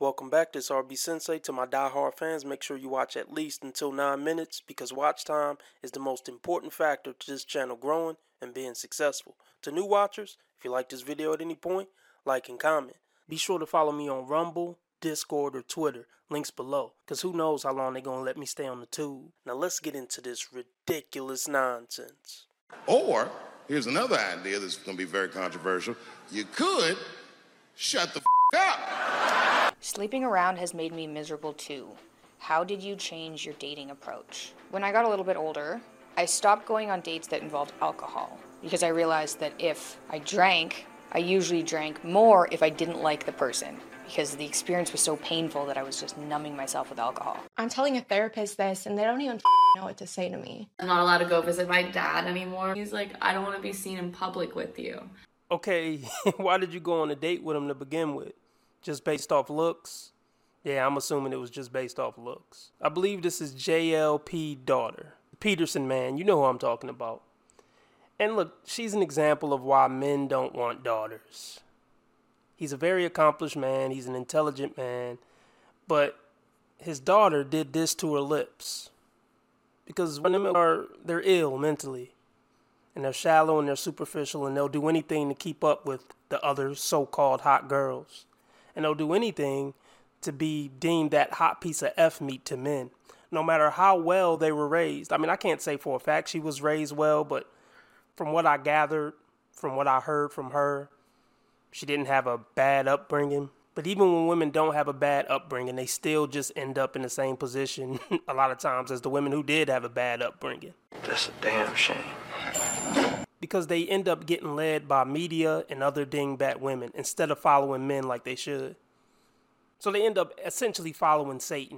Welcome back, this RB Sensei. To my die-hard fans, make sure you watch at least until 9 minutes because watch time is the most important factor to this channel growing and being successful. To new watchers, if you like this video at any point, like and comment. Be sure to follow me on Rumble, Discord, or Twitter, links below, because who knows how long they're going to let me stay on the tube. Now let's get into this ridiculous nonsense. Or, here's another idea that's going to be very controversial. You could shut the up. Sleeping around has made me miserable too. How did you change your dating approach? When I got a little bit older, I stopped going on dates that involved alcohol because I realized that if I drank, I usually drank more if I didn't like the person because the experience was so painful that I was just numbing myself with alcohol. I'm telling a therapist this and they don't even know what to say to me. I'm not allowed to go visit my dad anymore. He's like, I don't want to be seen in public with you. Okay, why did you go on a date with him to begin with? Just based off looks? Yeah, I'm assuming it was just based off looks. I believe this is JLP daughter. Peterson, man, you know who I'm talking about. And look, she's an example of why men don't want daughters. He's a very accomplished man. He's an intelligent man. But his daughter did this to her lips. Because when they're ill mentally. And they're shallow and they're superficial. And they'll do anything to keep up with the other so-called hot girls. And they'll do anything to be deemed that hot piece of F meat to men. No matter how well they were raised. I mean, I can't say for a fact she was raised well, but from what I gathered, from what I heard from her, she didn't have a bad upbringing. But even when women don't have a bad upbringing, they still just end up in the same position a lot of times as the women who did have a bad upbringing. That's a damn shame. Because they end up getting led by media and other dingbat women instead of following men like they should. So they end up essentially following Satan.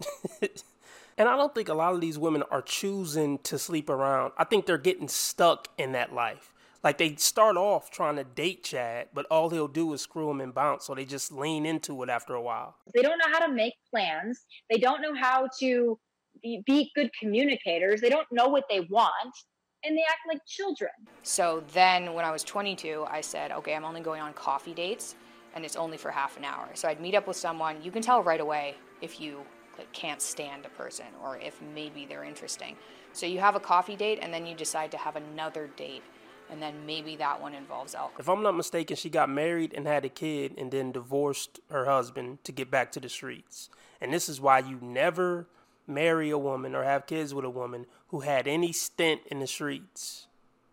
And I don't think a lot of these women are choosing to sleep around. I think they're getting stuck in that life. Like they start off trying to date Chad, but all he'll do is screw him and bounce. So they just lean into it after a while. They don't know how to make plans. They don't know how to be good communicators. They don't know what they want. And they act like children. So then when I was 22, I said, okay, I'm only going on coffee dates and it's only for half an hour. So I'd meet up with someone. You can tell right away if you can't stand a person or if maybe they're interesting. So you have a coffee date and then you decide to have another date. And then maybe that one involves alcohol. If I'm not mistaken, she got married and had a kid and then divorced her husband to get back to the streets. And this is why you never marry a woman or have kids with a woman who had any stint in the streets.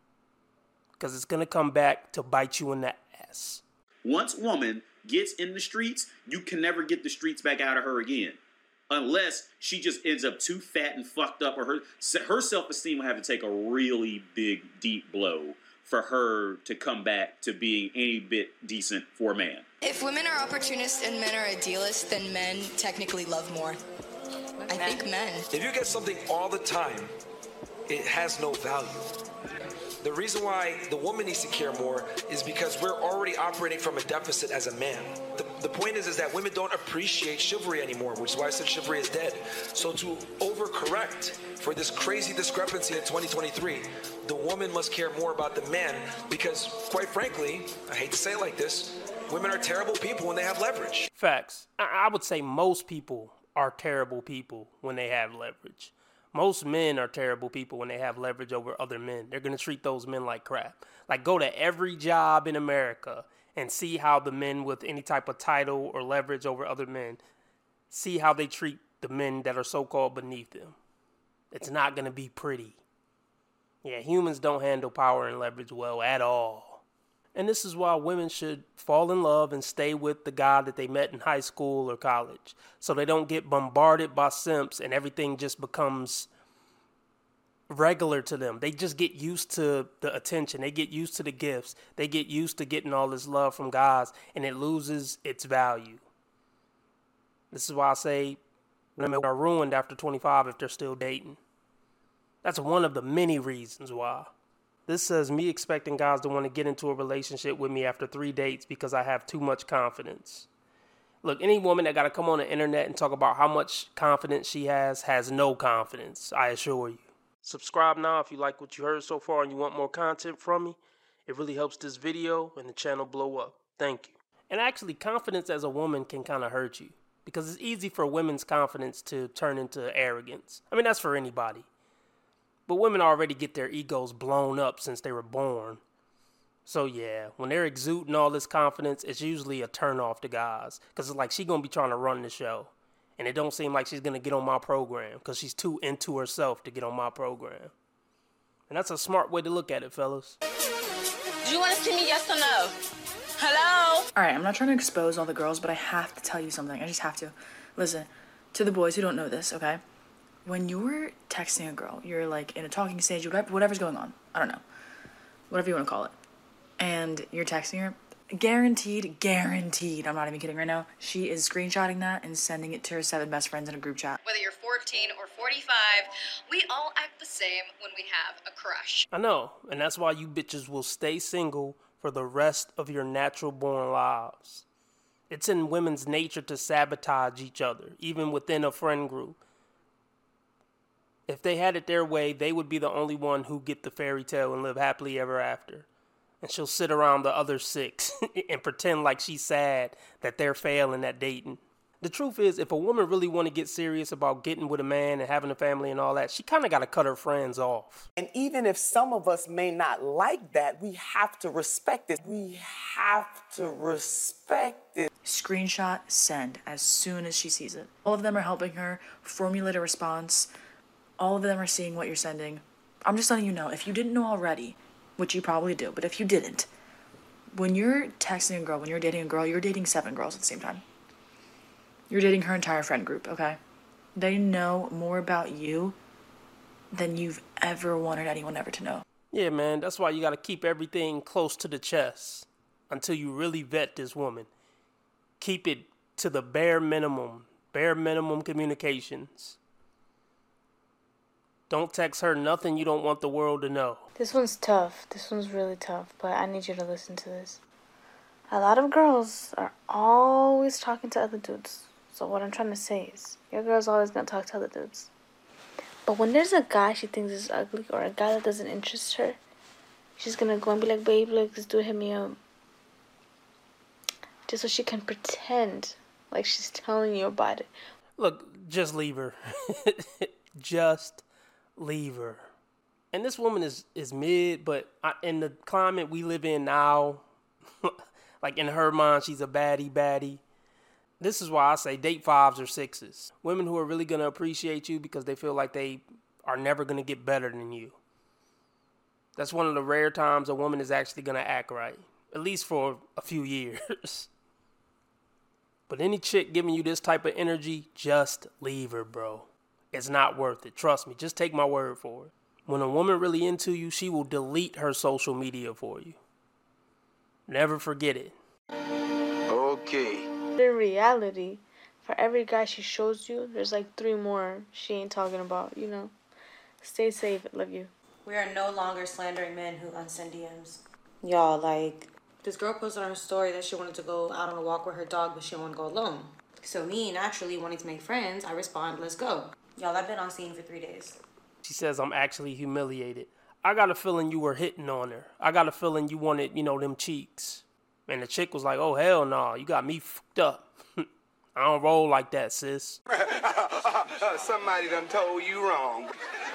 Because it's going to come back to bite you in the ass. Once a woman gets in the streets, you can never get the streets back out of her again. Unless she just ends up too fat and fucked up, or her self-esteem will have to take a really big, deep blow for her to come back to being any bit decent for a man. If women are opportunists and men are idealists, then men technically love more. I think men. If you get something all the time, it has no value. The reason why the woman needs to care more is because we're already operating from a deficit as a man. The point is that women don't appreciate chivalry anymore, which is why I said chivalry is dead. So to overcorrect for this crazy discrepancy in 2023, the woman must care more about the man because, quite frankly, I hate to say it like this, women are terrible people when they have leverage. Facts. I would say most people are terrible people when they have leverage. Most men are terrible people when they have leverage over other men. They're going to treat those men like crap. Like, go to every job in America and see how the men with any type of title or leverage over other men, see how they treat the men that are so-called beneath them. It's not going to be pretty. Yeah, humans don't handle power and leverage well at all. And this is why women should fall in love and stay with the guy that they met in high school or college. So they don't get bombarded by simps and everything just becomes regular to them. They just get used to the attention. They get used to the gifts. They get used to getting all this love from guys and it loses its value. This is why I say women are ruined after 25 if they're still dating. That's one of the many reasons why. This says me expecting guys to want to get into a relationship with me after 3 dates because I have too much confidence. Look, any woman that got to come on the internet and talk about how much confidence she has no confidence, I assure you. Subscribe now if you like what you heard so far and you want more content from me. It really helps this video and the channel blow up. Thank you. And actually, confidence as a woman can kind of hurt you because it's easy for women's confidence to turn into arrogance. I mean, that's for anybody. But women already get their egos blown up since they were born. So yeah, when they're exuding all this confidence, it's usually a turnoff to guys. Because it's like she going to be trying to run the show. And it don't seem like she's going to get on my program because she's too into herself to get on my program. And that's a smart way to look at it, fellas. Do you want to see me, yes or no? Hello? Alright, I'm not trying to expose all the girls, but I have to tell you something. I just have to. Listen, to the boys who don't know this, okay? When you're texting a girl, you're like in a talking stage, whatever's going on. I don't know. Whatever you want to call it. And you're texting her, guaranteed, I'm not even kidding right now, she is screenshotting that and sending it to her 7 best friends in a group chat. Whether you're 14 or 45, we all act the same when we have a crush. I know, and that's why you bitches will stay single for the rest of your natural-born lives. It's in women's nature to sabotage each other, even within a friend group. If they had it their way, they would be the only one who get the fairy tale and live happily ever after. And she'll sit around the other 6 and pretend like she's sad that they're failing at dating. The truth is, if a woman really want to get serious about getting with a man and having a family and all that, she kind of got to cut her friends off. And even if some of us may not like that, we have to respect it. Screenshot, send, as soon as she sees it. All of them are helping her formulate a response. All of them are seeing what you're sending. I'm just letting you know, if you didn't know already, which you probably do, but if you didn't, when you're texting a girl, when you're dating a girl, you're dating 7 girls at the same time. You're dating her entire friend group, okay? They know more about you than you've ever wanted anyone ever to know. Yeah, man, that's why you got to keep everything close to the chest until you really vet this woman. Keep it to the bare minimum communications. Don't text her nothing you don't want the world to know. This one's tough. This one's really tough, but I need you to listen to this. A lot of girls are always talking to other dudes. So what I'm trying to say is, your girl's always gonna talk to other dudes. But when there's a guy she thinks is ugly or a guy that doesn't interest her, she's gonna go and be like, babe, look, this dude hit me up. Just so she can pretend like she's telling you about it. Look, just leave her. Just leave her. And this woman is mid, but in the climate we live in now, like in her mind, she's a baddie. This is why I say date 5s or 6s. Women who are really going to appreciate you because they feel like they are never going to get better than you. That's one of the rare times a woman is actually going to act right. At least for a few years. But any chick giving you this type of energy, just leave her, bro. It's not worth it. Trust me. Just take my word for it. When a woman really into you, she will delete her social media for you. Never forget it. Okay. In reality, for every guy she shows you, there's like 3 more she ain't talking about, you know. Stay safe. Love you. We are no longer slandering men who unsend DMs. Y'all, like, this girl posted on her story that she wanted to go out on a walk with her dog, but she didn't want to go alone. So me, naturally wanting to make friends, I respond, let's go. Y'all, I've been on scene for 3 days. She says, I'm actually humiliated. I got a feeling you were hitting on her. I got a feeling you wanted, them cheeks. And the chick was like, oh, hell no, you got me fucked up. I don't roll like that, sis. Somebody done told you wrong.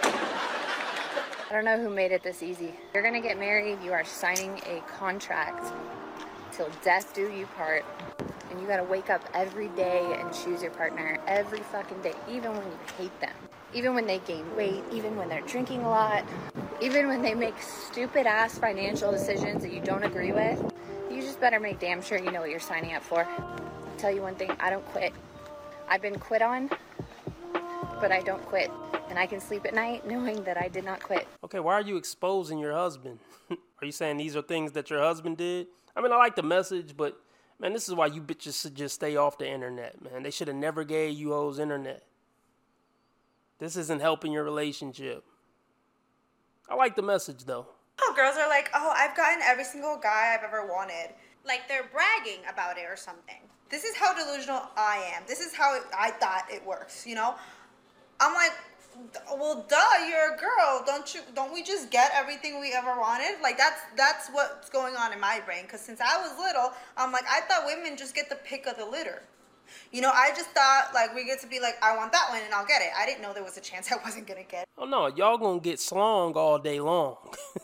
I don't know who made it this easy. You're gonna get married, you are signing a contract till death do you part. And you gotta wake up every day and choose your partner every fucking day, even when you hate them. Even when they gain weight, even when they're drinking a lot, even when they make stupid ass financial decisions that you don't agree with. You just better make damn sure you know what you're signing up for. I'll tell you one thing, I don't quit. I've been quit on, but I don't quit. And I can sleep at night knowing that I did not quit. Okay, why are you exposing your husband? Are you saying these are things that your husband did? I mean, I like the message, but, man, this is why you bitches should just stay off the internet, man. They should have never gave you hoes internet. This isn't helping your relationship. I like the message, though. Oh, girls are like, oh, I've gotten every single guy I've ever wanted. Like, they're bragging about it or something. This is how delusional I am. This is how I thought it works, I'm like, Well, duh, you're a girl. Don't we just get everything we ever wanted? Like, that's what's going on in my brain. Because since I was little, I'm like, I thought women just get the pick of the litter. You know, I just thought, like, we get to be like, I want that one and I'll get it. I didn't know there was a chance I wasn't going to get it. Oh, no, y'all gonna get slong all day long.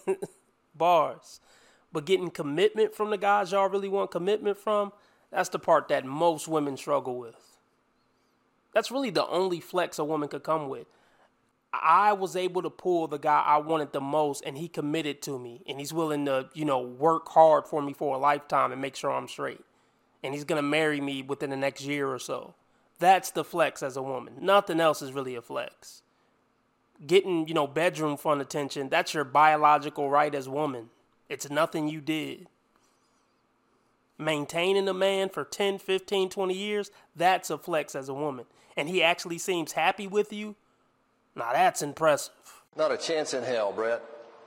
Bars. But getting commitment from the guys y'all really want commitment from, that's the part that most women struggle with. That's really the only flex a woman could come with. I was able to pull the guy I wanted the most, and he committed to me. And he's willing to, work hard for me for a lifetime and make sure I'm straight. And he's going to marry me within the next year or so. That's the flex as a woman. Nothing else is really a flex. Getting, bedroom fun attention, that's your biological right as a woman. It's nothing you did. Maintaining a man for 10, 15, 20 years, that's a flex as a woman. And he actually seems happy with you. Now that's impressive. Not a chance in hell, Brett.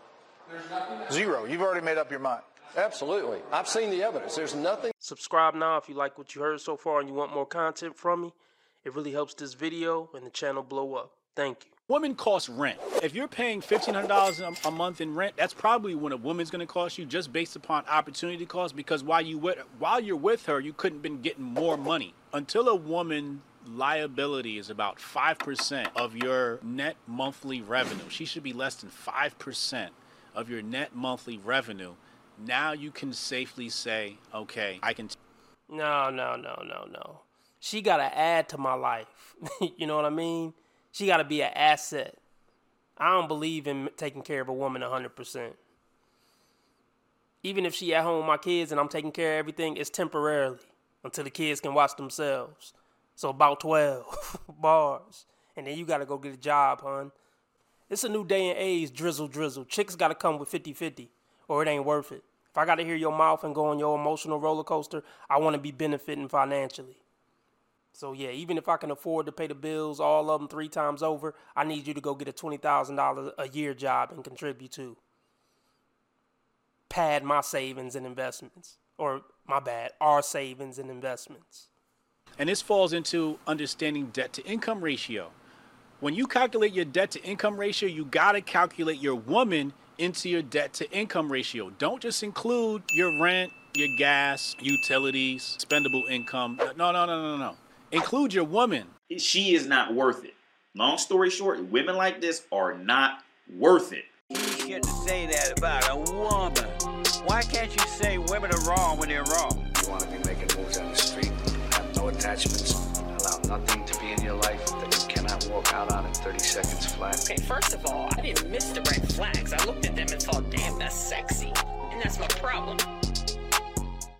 Zero. You've already made up your mind. Absolutely. I've seen the evidence. There's nothing. Subscribe now if you like what you heard so far and you want more content from me. It really helps this video and the channel blow up. Thank you. Women cost rent. If you're paying $1,500 a month in rent, that's probably what a woman's going to cost you just based upon opportunity cost, because while you're with her, you couldn't been getting more money. Until a woman liability is about 5% of your net monthly revenue. She should be less than 5% of your net monthly revenue. Now you can safely say, okay, I can. No. She got to add to my life. You know what I mean? She got to be an asset. I don't believe in taking care of a woman 100%. Even if she at home with my kids and I'm taking care of everything, it's temporarily until the kids can watch themselves. So about 12 bars. And then you got to go get a job, hon. It's a new day and age, drizzle. Chicks got to come with 50-50 or it ain't worth it. If I got to hear your mouth and go on your emotional roller coaster, I want to be benefiting financially. So yeah, even if I can afford to pay the bills, all of them 3 times over, I need you to go get a $20,000 a year job and contribute to. Pad my savings and investments. Or, my bad, our savings and investments. And this falls into understanding debt-to-income ratio. When you calculate your debt-to-income ratio, you got to calculate your woman into your debt-to-income ratio. Don't just include your rent, your gas, utilities, spendable income. No. Include your woman. She is not worth it. Long story short, women like this are not worth it. You shouldn't say that about a woman. Why can't you say women are wrong when they're wrong? You want to be making moves on the street, have no attachments, allow nothing to be in your life that you cannot walk out on in 30 seconds flat. Okay, first of all, I didn't miss the red flags. I looked at them and thought, damn, that's sexy. And that's my problem.